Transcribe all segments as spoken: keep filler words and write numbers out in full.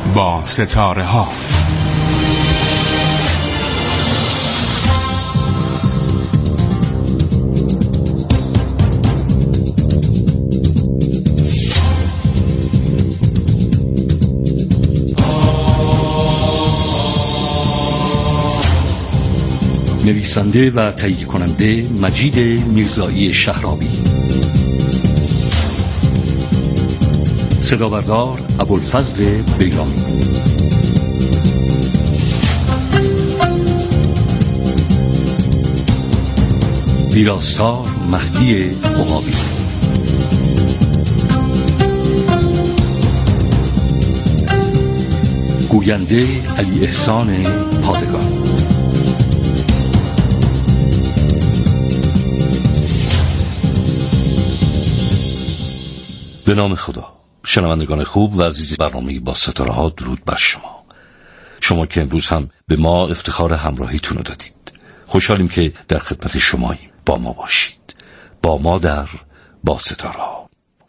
با ستاره ها. نویسنده و تهیه کننده مجید میرزایی شهرابی، صدابردار ابوالفضل بیرانی، ویراستار مهدی عقابی، گوینده علی احسان پادگان. به نام خدا. شنوندگان خوب و عزیز برنامه با ستاره ها، درود بر شما. شما که امروز هم به ما افتخار همراهیتون رو دادید. خوشحالیم که در خدمت شماییم. با ما باشید. با ما در با ستاره ها.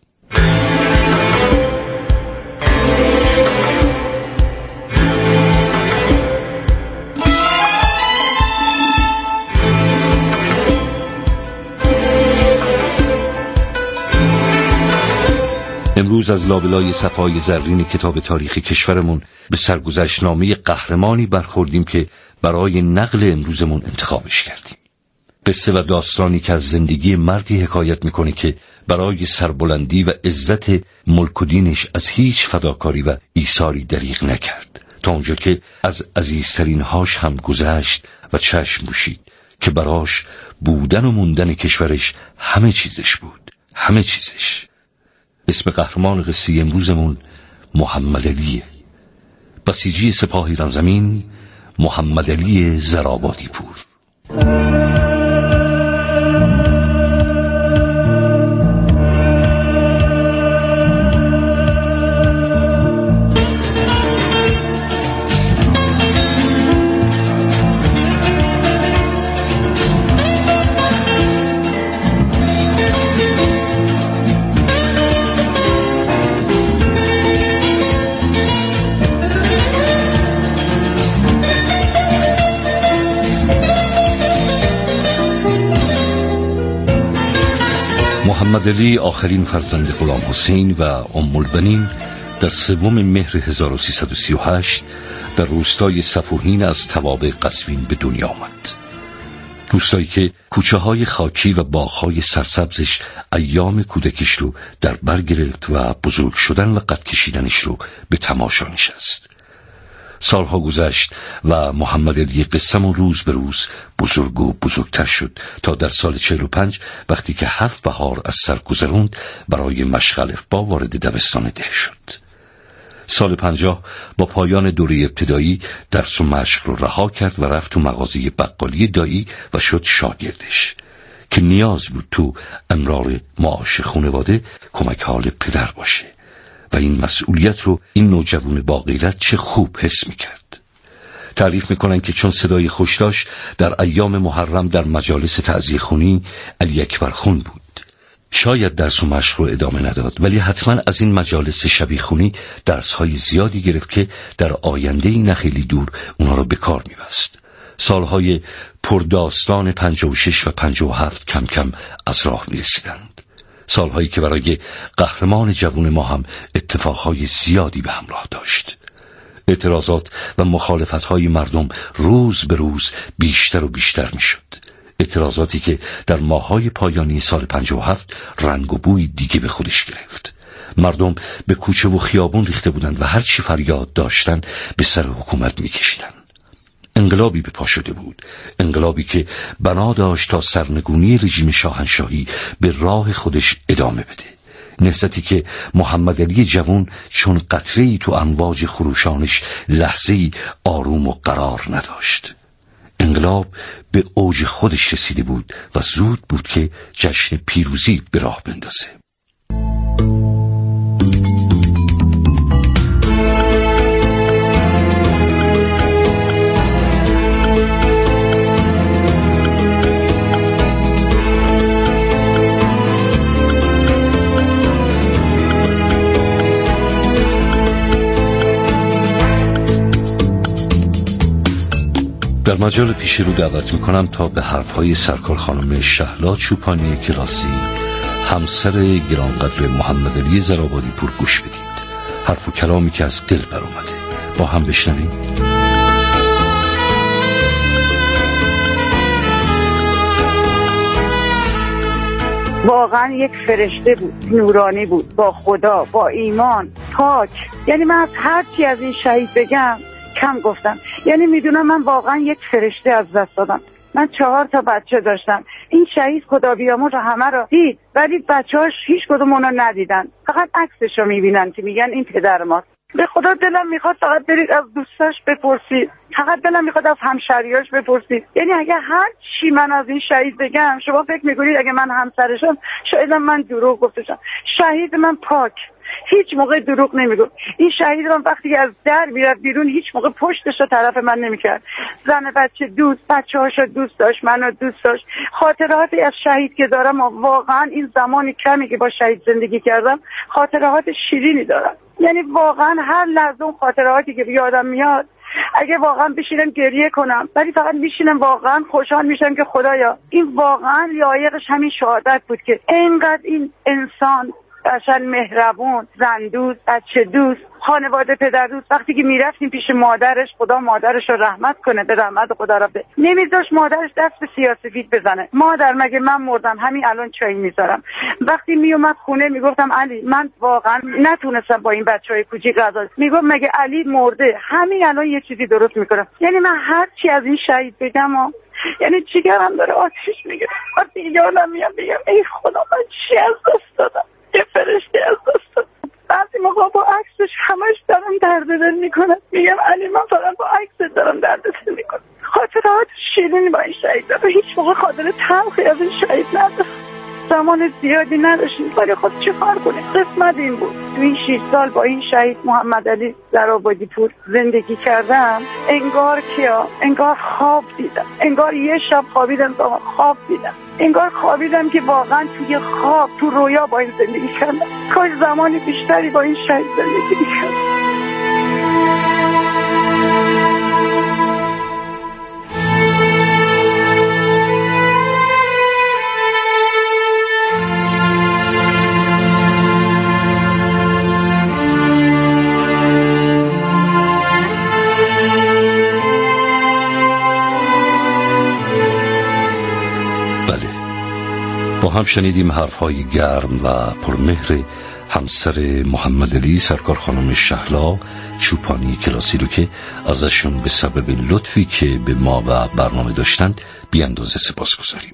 امروز از لابلای صفحه‌های زرین کتاب تاریخ کشورمون به سرگذشتنامه قهرمانی برخوردیم که برای نقل امروزمون انتخابش کردیم. قصه و داستانی که از زندگی مردی حکایت میکنه که برای سربلندی و عزت ملک و دینش از هیچ فداکاری و ایثاری دریغ نکرد، تا اونجا که از عزیزترین هاش هم گذشت و چشم پوشید که براش بودن و موندن کشورش همه چیزش بود، همه چیزش. اسم قهرمان قصه امروزمون محمد علیه، بسیجی سپاه ایران زمین، محمد علی زرابادی پور. محمد علی آخرین فرزند غلام حسین و ام البنین در سوم مهر هزار و سیصد و سی و هشت در روستای صفوهین از توابع قزوین به دنیا آمد. روستایی که کوچه های خاکی و باغ‌های سرسبزش ایام کودکیش رو در بر گرفت و بزرگ شدن و قد کشیدنش رو به تماشا نشست. سالها گذشت و محمد علی قسم روز به روز بزرگ و بزرگتر شد تا در سال چهل و پنج وقتی که هفت بهار از سر گذروند برای مشق الفبا وارد دبستان ده شد. سال پنجاه با پایان دوره ابتدایی درس و مشق رو رها کرد و رفت تو مغازه بقالی دایی و شد شاگردش که نیاز بود تو امرار معاش خانواده کمک حال پدر باشه و این مسئولیت رو این نوجوان با غیرت چه خوب حس می‌کرد. تعریف می‌کنن که چون صدای خوش داشت در ایام محرم در مجالس تعزیه خونی علی اکبر خون بود. شاید درس و مشق رو ادامه نداد، ولی حتما از این مجالس شبیه خونی درس‌های زیادی گرفت که در آینده‌ای نه خیلی دور اونها رو به کار می‌بست. سالهای پرداستان پنجاه و شش و پنجاه و هفت کم کم از راه می‌رسیدند. سالهایی که برای قهرمان جوان ما هم اتفاقهای زیادی به همراه داشت. اعتراضات و مخالفت‌های مردم روز به روز بیشتر و بیشتر می‌شد. اعتراضاتی که در ماه‌های پایانی سال پنجاه و هفت رنگ و بوی دیگه به خودش گرفت. مردم به کوچه و خیابون ریخته بودند و هر چی فریاد داشتن به سر حکومت می‌کشیدند. انقلابی به پا شده بود، انقلابی که بنا داشت تا سرنگونی رژیم شاهنشاهی به راه خودش ادامه بده. نهضتی که محمد علی جوان چون قطره‌ای تو امواج خروشانش لحظه‌ای آروم و قرار نداشت. انقلاب به اوج خودش رسیده بود و زود بود که جشن پیروزی به راه بندازه. در مجال پیش رو دعوت میکنم تا به حرفهای سرکار خانم شهلا چوپانی کلاسی، همسر گرانقدر محمد علی زرابادی پور گوش بدید. حرف و کلامی که از دل بر اومده با هم بشنویم. واقعا یک فرشته بود، نورانی بود، با خدا، با ایمان، پاک. یعنی من از هر چی از این شهید بگم کم گفتم. یعنی میدونم من واقعا یک فرشته از دست دادم. من چهار تا بچه داشتم. این شهید خدا بیامرز همه رو دید، ولی بچه‌هاش هیچ کدوم اونو ندیدن، فقط عکسش رو میبینن که میگن این پدر ماست. به خدا دلم میخواد فقط برید از دوستاش بپرسید، فقط دلم میخواد از همشریاش بپرسید. یعنی اگه هر چی من از این شهید بگم شما فکر میکنید اگه من همسرشم شاید من دروغ گفتشم. شهید من پاک، هیچ موقع دروغ نمیگو. این شهید من وقتی از در میرفت بیرون هیچ موقع پشتش رو طرف من نمیکرد. زن بچه دوست، بچه‌هاشو دوست داشت، منو دوست داشت. خاطراتی از شهید که دارم واقعا این زمان کمی که با شهید زندگی کردم خاطرات شیرینی دارم. یعنی واقعا هر لحظه اون خاطراتی که یادم میاد اگه واقعا بشینم گریه کنم، ولی فقط میشینم واقعا خوشحال میشم که خدایا این واقعا لایقش همین شهادت بود که اینقدر این انسان قشنگ مهربون، زن دوست، بچه دوست، خانواده پدر دوست. وقتی که میرفتیم پیش مادرش، خدا مادرش رو رحمت کنه، به رحمت خدا رفته، نمیذاش مادرش دست به سیاه‌سفید بزنه. مادر مگه من مردم همین الان چای میذارم. وقتی میومد خونه میگفتم علی من واقعا نتونستم با این بچهای کوچیک غذا، میگم مگه علی مرده همین الان یه چیزی درست میکنم. یعنی من هر چی از این شهید بگم و یعنی جیگرم داره آتیش میگیره. وقتی یادم میاد میگم ای خدا من چی از دست دادم، یه فرشته از دست دادم. بعضی موقع با عکسش همش دارم درد دل میکنم، میگم علی من فقط با عکسش دارم درد دل میکنم. خاطرات شیرینی با این شهید دارم، هیچ موقع خاطر تلخی از این شهید ندارم. زمان زیادی نداشتیم ولی خود چه کار کنیم، قسمت این بود. تو این شش سال با این شهید محمد علی زرابادی پور زندگی کردم. انگار کیا انگار خواب دیدم، انگار یه شب خوابیدم تا خواب دیدم، انگار خوابیدم که واقعا توی خواب تو رویا با این زندگی کردم. کاش زمانی بیشتری با این شهید زندگی کردم. با هم شنیدیم حرفهای گرم و پرمهر همسر محمد علی سرکار خانم شهلا چوپانی کلاسی رو که ازشون به سبب لطفی که به ما و برنامه داشتند بی اندازه سپاس گذاریم.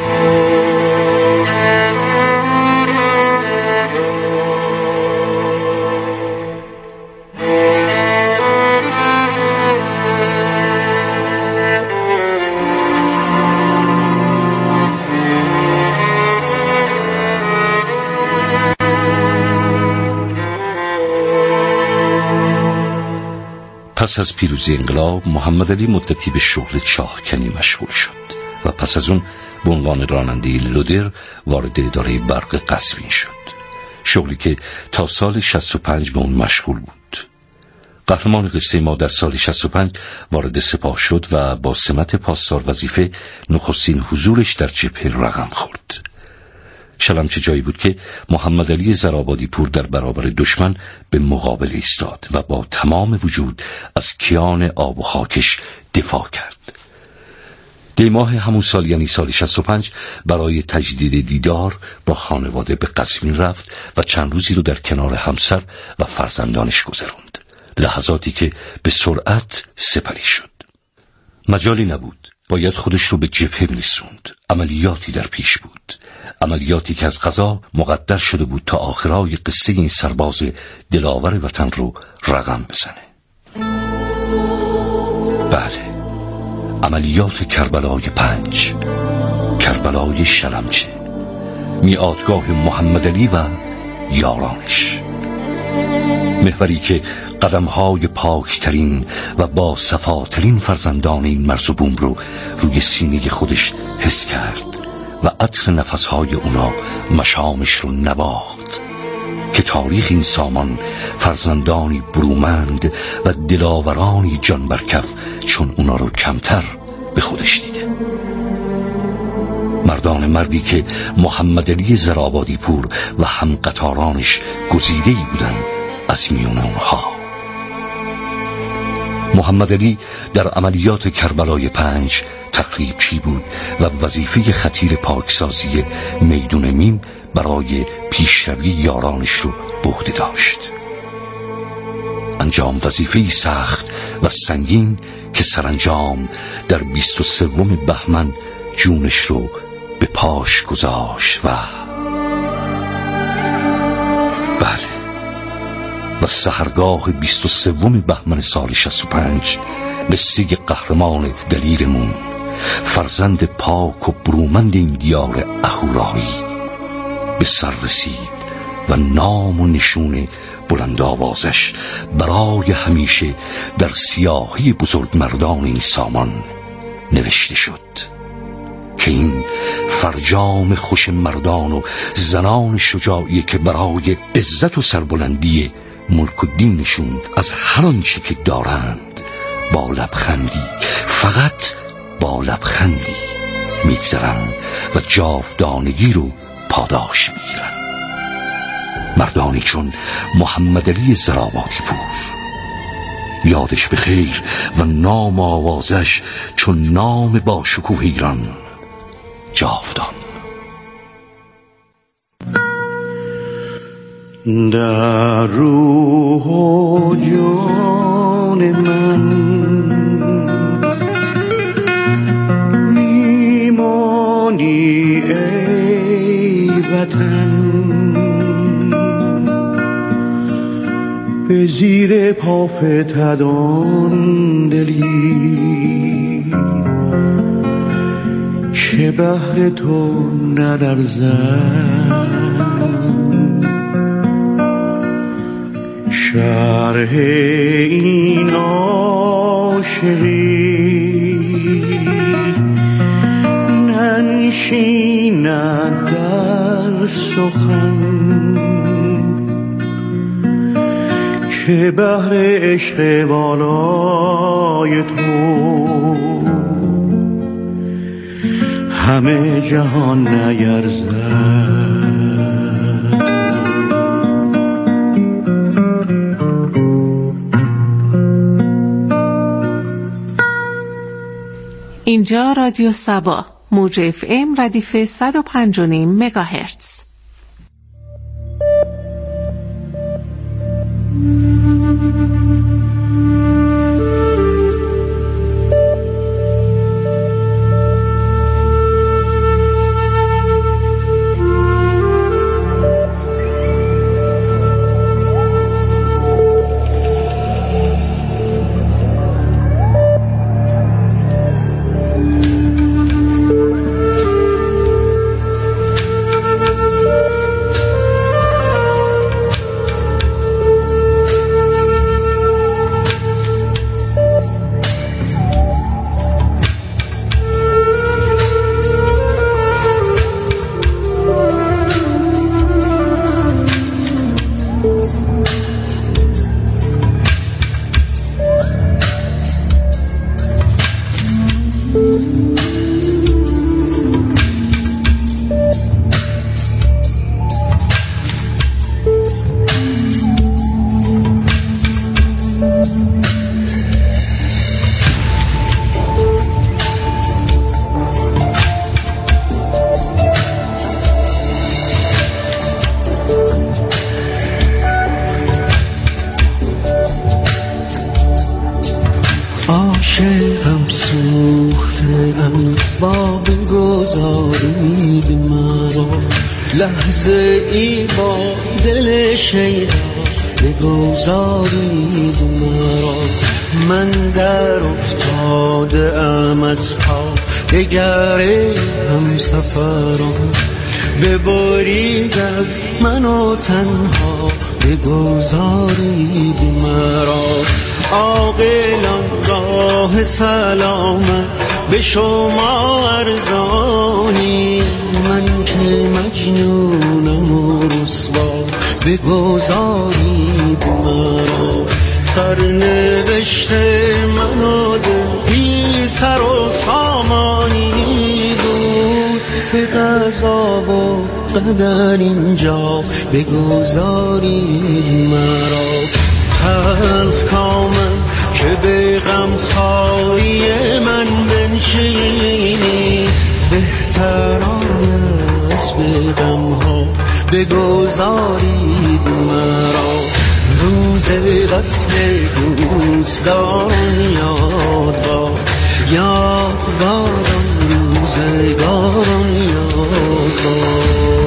پس از پیروزی انقلاب محمد علی مدتی به شغل چاهکنی مشغول شد و پس از اون به عنوان راننده لودر وارد اداره برق قزوین شد، شغلی که تا سال شصت و پنج به اون مشغول بود. قهرمان قصه ما در سال شصت و پنج وارد سپاه شد و با سمت پاسدار وظیفه نخستین حضورش در جبهه رقم خورد. شلمچه جایی بود که محمد علی زرابادی پور در برابر دشمن به مقابل ایستاد و با تمام وجود از کیان آب و خاکش دفاع کرد. دی ماه همون سال یعنی سال شصت و پنج برای تجدید دیدار با خانواده به قزوین رفت و چند روزی رو در کنار همسر و فرزندانش گذروند، لحظاتی که به سرعت سپری شد. مجالی نبود، باید خودش رو به جبهه می‌رسوند. عملیاتی در پیش بود، عملیاتی که از قضا مقدر شده بود تا آخرای قصه این سرباز دلاور وطن رو رقم بزنه. بله، عملیات کربلای پنج، کربلای شلمچه، میعادگاه محمد علی و یارانش، محوری که قدمهای پاکترین و با صفاترین فرزندان این مرز و بوم رو روی سینه خودش حس کرد و عطر نفسهای اونا مشامش رو نواخت که تاریخ این سامان فرزندانی برومند و دلاورانی جان برکف چون اونا رو کمتر به خودش دیده. مردان مردی که محمد علی زرآبادی پور و همقطارانش گزیده‌ای بودند از میون اونها. محمد علی در عملیات کربلای پنج تقریبچی بود و وظیفه خطیر پاکسازی میدون میم برای پیشروی یارانش رو به عهده داشت. انجام وظیفه‌ای سخت و سنگین که سرانجام در بیست و سوم بهمن جونش رو به پاش گذاشت و بله و سحرگاه بیست و سوم بهمن سال شصت و پنج قصه قهرمان دلیرمون، فرزند پاک و برومند این دیار اهورایی به سر رسید و نام و نشون بلند آوازش برای همیشه در سیاهی بزرگ مردان این سامان نوشته شد که این فرجام خوش مردان و زنان شجاعی که برای عزت و سربلندی ملک و دینشون از هر آنچه که دارند با لبخندی، فقط با لبخندی میگذرن و جاودانگی رو پاداش میگیرن. مردانی چون محمد علی زرآبادی پور، یادش بخیر، و نام آوازش چون نام با شکوه ایران جاودان. در روح و جان من میمانی ای وطن، به زیر پافتدان دلی که بهر تو نلرزد. شرح این عاشقی ننشیند در سخن که بهر عشق والای تو همه جهان نیرزد. اینجا رادیو سبا، موج اف ام ردیف صد و پنج و نیم مگاهرتز. عاشقم سوخته‌ام با بگذارید مرا، لحظه ای با دل شیدا بگذارید مرا. من در افتاده ام از پا دگر هم سفران، ببرید از من و تنها بگذارید مرا. عاقلان راه سلامت به شما ارزانی، من که مجنونم و رسوا بگذارید مرا. سرنوشت من و دل بی سر و سامانی، عذاب و قدر اینجا بگذارید مرا. تلخ کامم که به غم خاری من بنشینی، بهتران است به غم ها بگذارید مرا. روز وصل دوستان یاد باد، یاد بادم روزگاران یاد باد.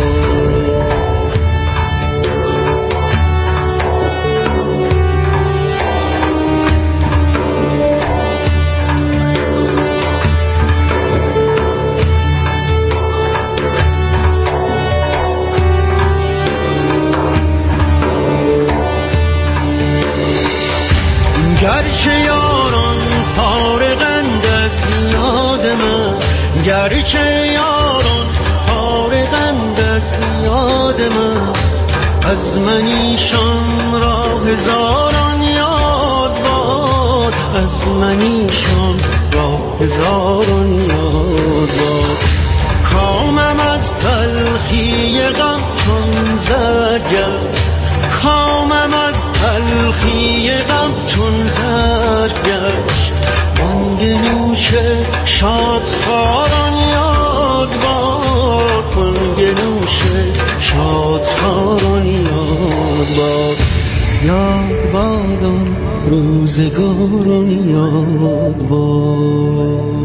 گرچه یاران فارغند از یاد من، گرچه یاران فارغند از یاد من، از من ایشان را هزاران یاد باد، از من ایشان را هزاران یاد باد. کامم از تلخی غم چون زرگرد، کامم از تلخی غم چون زرگشت، بانگ نوش شادخواران یاد باد، بانگ نوش شادخواران یاد باد. یاد بادم روزگاران یاد باد.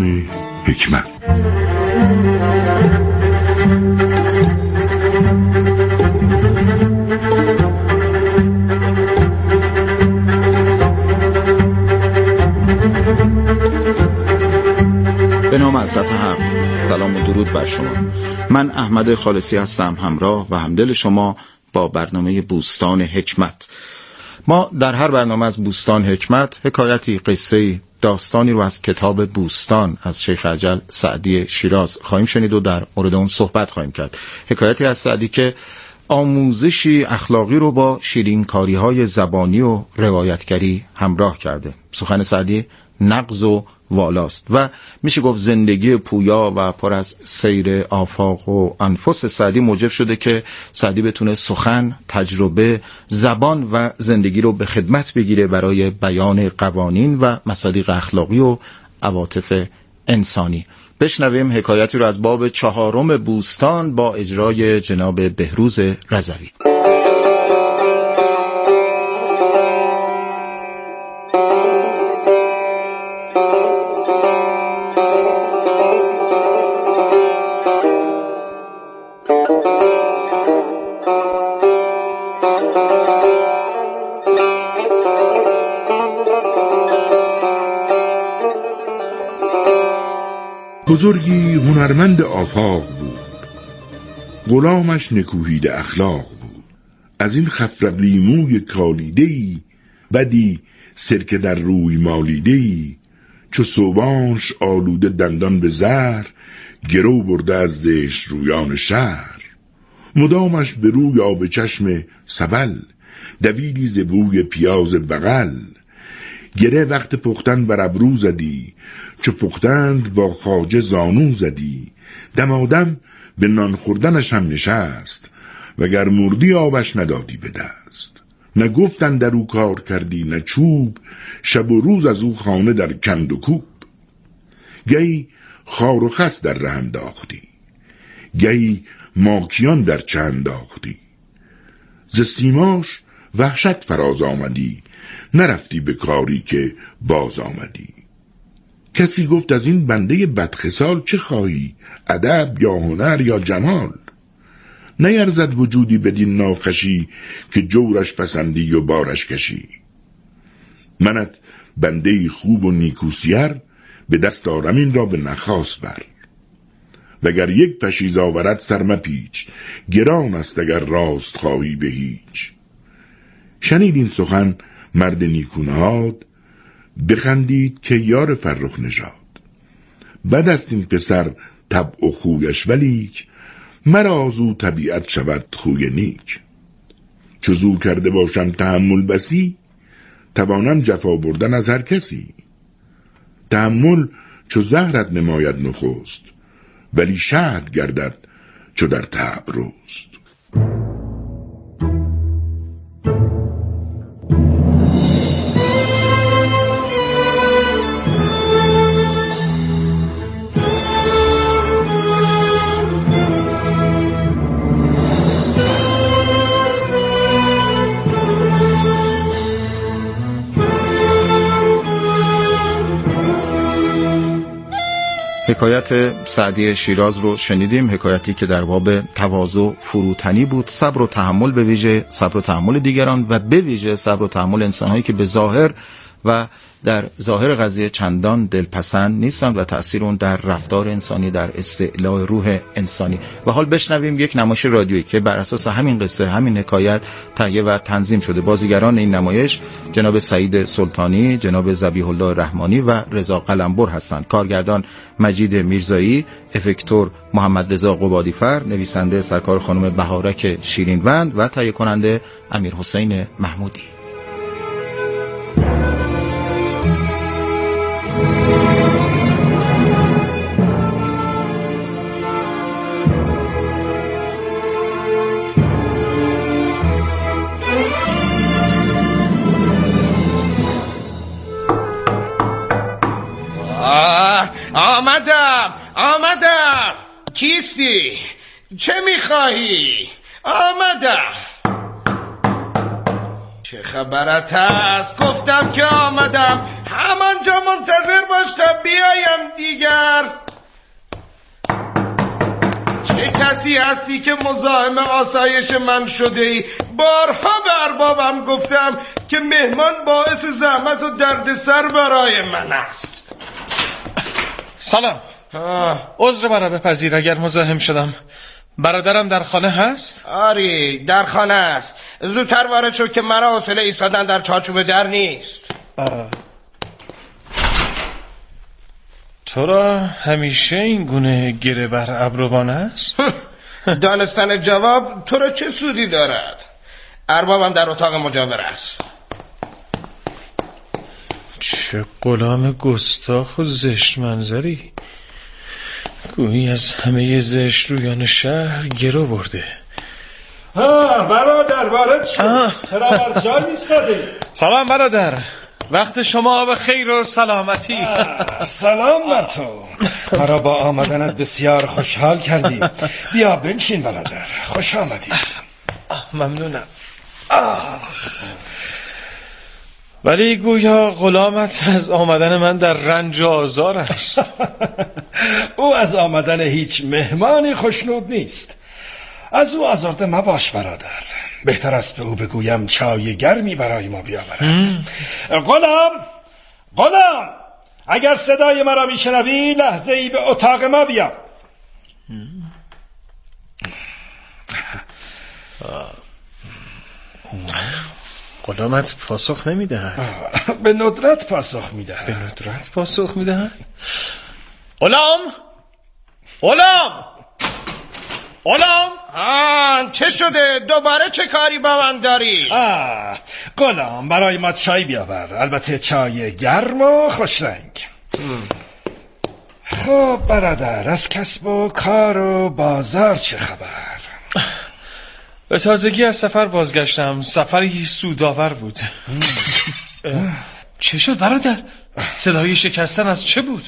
کلام حکمت. به نام حضرت حق، سلام و درود بر شما. من احمد خالصی هستم، همراه و همدل شما با برنامه بوستان حکمت. ما در هر برنامه از بوستان حکمت حکایتی، قصه‌ای، داستانی رو از کتاب بوستان از شیخ اجل سعدی شیراز خواهیم شنید و در مورد اون صحبت خواهیم کرد. حکایتی از سعدی که آموزشی اخلاقی رو با شیرینکاری‌های زبانی و روایتگری همراه کرده. سخن سعدی نغز و والاست و میشه گفت زندگی پویا و پر از سیر آفاق و انفس سعدی موجب شده که سعدی بتونه سخن، تجربه، زبان و زندگی رو به خدمت بگیره برای بیان قوانین و مصادیق اخلاقی و عواطف انسانی. بشنویم حکایتی رو از باب چهارم بوستان با اجرای جناب بهروز رضوی. بزرگی هنرمند آفاق بود، غلامش نکوهیده اخلاق بود. از این خفرقی موی کالیدهی، بدی سرکه در روی مالیدهی. چو صوبانش آلوده دندان به زهر، گرو برده از زشت رویان شهر. مدامش به روی آب چشم سبل، دویدی ز بوی پیاز بغل. گره وقت پختن بر ابرو زدی، چو پختند با خواجه زانو زدی. دمادم به نان خوردنش هم نشست، وگر مردی آبش ندادی به دست. نه گفتن در او کار کردی نه چوب، شب و روز از او خانه در کند و کوب. گهی خار و خس در ره انداختی، گهی ماکیان در چه انداختی. ز سیماش وحشت فراز آمدی، نرفتی به کاری که باز آمدی. کسی گفت از این بنده بدخصال چه خواهی، ادب یا هنر یا جمال. نیرزد وجودی بدین ناخوشی، که جورش پسندی و بارش کشی. منت بنده خوب و نیکوسیر، به دست آرم این را به نخواست بر. وگر یک پشیز آورد سر مپیچ، گران است اگر راست خواهی به هیچ. شنید این سخن مرد نیکونهاد، بخندید که یار فرخ نژاد. بد است این پسر طبع و خویش، ولیک مرا از او طبیعت شود خوی نیک. چو زو کرده باشم تحمل بسی، توانم جفا بردن از هر کسی. تحمل چو زهرت نماید نخست، ولی شهد گردد چو در طبع رست. حکایت سعدی شیراز رو شنیدیم، حکایتی که در باب تواضع فروتنی بود، صبر و تحمل، به ویژه صبر و تحمل دیگران و به ویژه صبر و تحمل انسان‌هایی که به ظاهر و در ظاهر قضیه چندان دلپسند نیستند و تأثیر اون در رفتار انسانی، در استعلاء روح انسانی. و حال بشنویم یک نمایش رادیویی که بر اساس همین قصه، همین حکایت تهیه و تنظیم شده. بازیگران این نمایش جناب سعید سلطانی، جناب ذبیح الله رحمانی و رضا قلمبر هستند. کارگردان مجید میرزایی، افکتور محمد رضا قبادیفر، نویسنده سرکار خانم بهارک شیرینوند و تهیه کننده امیر حسین محمودی. آمدم آمدم. کیستی؟ چه میخواهی؟ آمدم. چه خبرت هست؟ گفتم که آمدم، همانجا منتظر باش تا بیایم دیگر. چه کسی هستی که مزاحم آسایش من شده ای؟ بارها به اربابم گفتم که مهمان باعث زحمت و دردسر برای من است. سلام. عذر مرا بپذیر اگر مزاحم شدم. برادرم در خانه هست؟ آری در خانه است. زودتر وارد شو که مرا حوصله ایستادن در چارچوب در نیست. آه. تو را همیشه این گونه گره بر ابروان است؟ دانستن جواب تو را چه سودی دارد؟ اربابم در اتاق مجاور است. چه غلام گستاخ و زشت منظری، گویی از همه زشت رویان شهر گرو برده. ها برادر وارد شد. چرا بر جای ایستادی؟ سلام برادر، وقت شما به خیر و سلامتی. سلام بر تو. مرا با آمدنت بسیار خوشحال کردیم. بیا بنشین برادر، خوش آمدی. ممنونم. آه. ولی گویا غلامت از آمدن من در رنج و آزار است. او از آمدن هیچ مهمانی خوشنود نیست. از او آزرده مباش برادر. بهتر است به او بگویم چای گرمی برای ما بیاورد. غلام غلام اگر صدای مرا میشنوی لحظه ای به اتاق ما بیا. غلامت پاسخ نمیدهد. به ندرت پاسخ میدهد. به ندرت پاسخ میدهد. غلام غلام غلام آه چه شده؟ دوباره چه کاری با من داری؟ آه غلام برای ما چای بیاور، البته چای گرم و خوشرنگ. خب برادر، از کسب و کار و بازار چه خبر؟ به تازگی از سفر بازگشتم. سفری سودآور بود. چه شد برادر؟ صدای شکستن از چه بود؟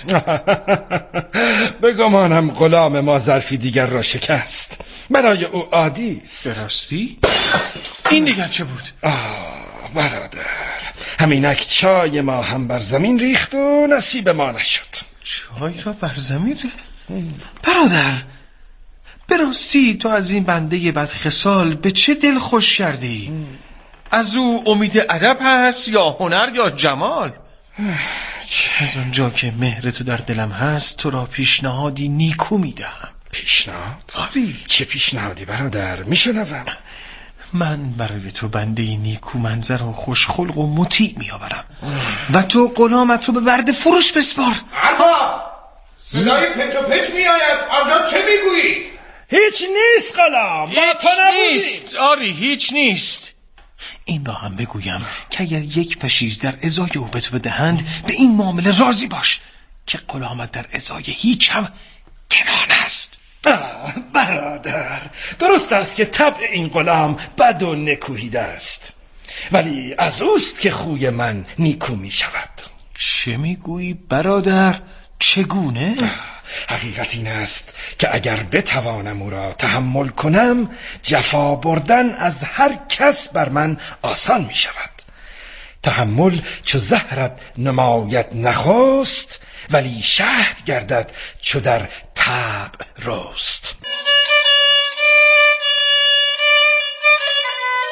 بگمانم غلام ما ظرفی دیگر را شکست. برای او عادی است. به راستی؟ این دیگر چه بود؟ آه برادر، همینک چای ما هم بر زمین ریخت و نصیب ما نشد. چای را بر زمین ریخت؟ برادر، به راستی تو از این بنده بدخصال به چه دل خوش کردی؟ از او امید ادب هست یا هنر یا جمال؟ از اونجا که مهر تو در دلم هست تو را پیشنهادی نیکو میدهم. پیشنهاد؟ آری. چه پیشنهادی برادر؟ میشنوم. من برای تو بنده نیکو منظر و خوشخلق و مطیع میآورم و تو غلامت رو به برده فروش بسپار. ارباب، صدای پچ و پچ میآید. آنجا چه میگویی؟ هیچ نیست غلام. هیچ نیست. آری هیچ نیست. این را هم بگویم که اگر یک پشیز در ازای او به تو بدهند به این معامله راضی باش که غلامت در ازای هیچ هم کنان است. آه برادر، درست است که طبع این غلام بد و نکوهیده است، ولی از اوست که خوی من نیکو می شود. چه میگویی برادر؟ چگونه؟ حقیقت این است که اگر بتوانم او را تحمل کنم، جفا بردن از هر کس بر من آسان می شود. تحمل چو زهرت نماید نخست، ولی شهد گردد چو در طبع رست.